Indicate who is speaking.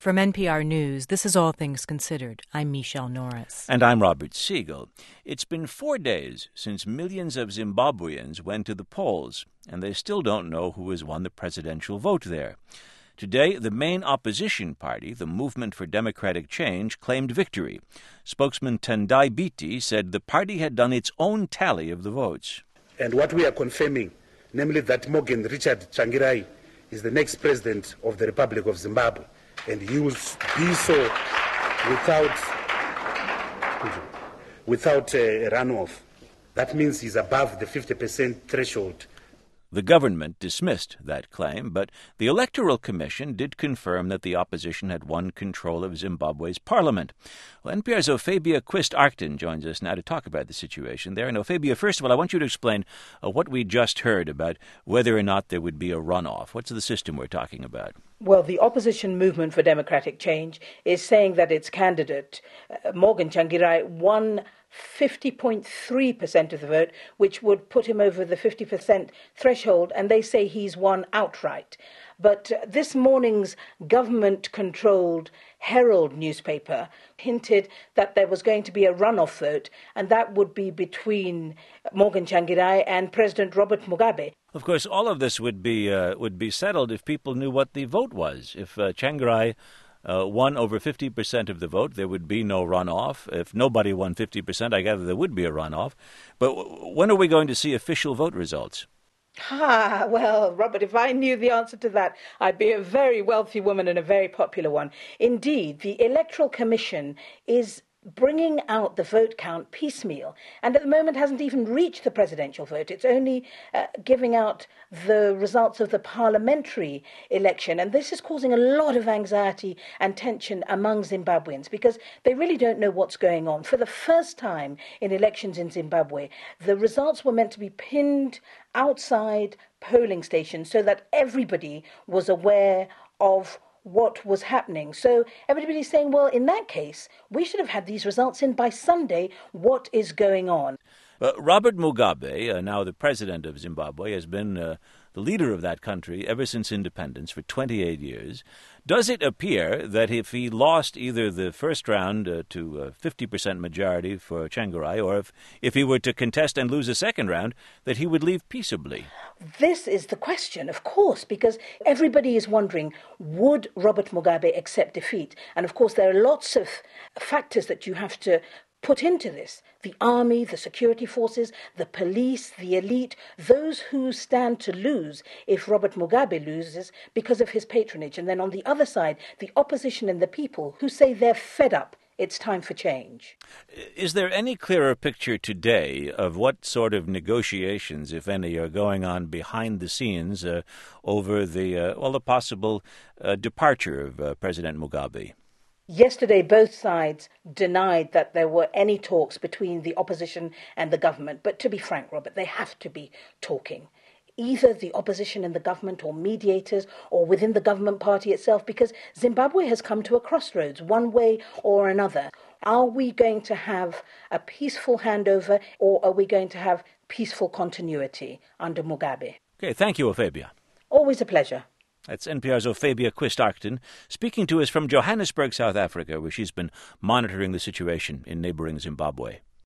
Speaker 1: From NPR News, this is All Things Considered. I'm Michelle Norris.
Speaker 2: And I'm Robert Siegel. It's been 4 days since millions of Zimbabweans went to the polls, and they still don't know who has won the presidential vote there. Today, the main opposition party, the Movement for Democratic Change, claimed victory. Spokesman Tendai Biti said the party had done its own tally of the votes.
Speaker 3: And what we are confirming, namely that Morgan Richard Tsvangirai is the next president of the Republic of Zimbabwe, and he will be so without a runoff. That means he's above the 50% threshold.
Speaker 2: The government dismissed that claim, but the Electoral Commission did confirm that the opposition had won control of Zimbabwe's parliament. Well, NPR's Ophebia Quist-Arcton joins us now to talk about the situation there. And Ophebia, first of all, I want you to explain what we just heard about whether or not there would be a runoff. What's the system we're talking about?
Speaker 4: Well, the opposition Movement for Democratic Change is saying that its candidate, Morgan Tsvangirai, won 50.3% of the vote, which would put him over the 50% threshold, and they say he's won outright. But this morning's government-controlled Herald newspaper hinted that there was going to be a runoff vote, and that would be between Morgan Tsvangirai and President Robert Mugabe.
Speaker 2: Of course, all of this would be settled if people knew what the vote was. If Tsvangirai won over 50% of the vote, there would be no runoff. If nobody won 50%, I gather there would be a runoff. But when are we going to see official vote results?
Speaker 4: Well, Robert, if I knew the answer to that, I'd be a very wealthy woman and a very popular one. Indeed, the Electoral Commission is bringing out the vote count piecemeal, and at the moment hasn't even reached the presidential vote. It's only giving out the results of the parliamentary election, and this is causing a lot of anxiety and tension among Zimbabweans because they really don't know what's going on. For the first time in elections in Zimbabwe, the results were meant to be pinned outside polling stations so that everybody was aware of what was happening. So everybody's saying, well, in that case, we should have had these results in by Sunday. What is going on?
Speaker 2: Robert Mugabe, now the president of Zimbabwe, has been the leader of that country ever since independence for 28 years. Does it appear that if he lost either the first round to 50% majority for Tsvangirai, or if he were to contest and lose a second round, that he would leave peaceably?
Speaker 4: This is the question, of course, because everybody is wondering, would Robert Mugabe accept defeat? And of course, there are lots of factors that you have to put into this. The army, the security forces, the police, the elite, those who stand to lose if Robert Mugabe loses because of his patronage. And then on the other side, the opposition and the people who say they're fed up. It's time for change.
Speaker 2: Is there any clearer picture today of what sort of negotiations, if any, are going on behind the scenes over the possible departure of President Mugabe?
Speaker 4: Yesterday, both sides denied that there were any talks between the opposition and the government. But to be frank, Robert, they have to be talking. Either the opposition and the government, or mediators, or within the government party itself, because Zimbabwe has come to a crossroads, one way or another. Are we going to have a peaceful handover, or are we going to have peaceful continuity under Mugabe?
Speaker 2: Okay, thank you, Ophebia.
Speaker 4: Always a pleasure.
Speaker 2: That's NPR's Ophebia Quist-Arcton speaking to us from Johannesburg, South Africa, where she's been monitoring the situation in neighboring Zimbabwe.